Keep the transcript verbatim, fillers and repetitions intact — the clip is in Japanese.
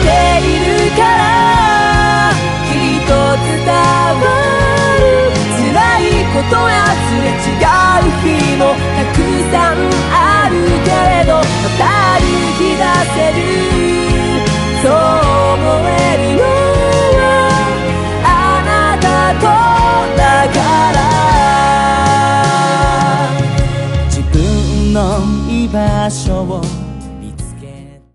ているからきっと伝わる。辛いことやすれ違う日もたくさん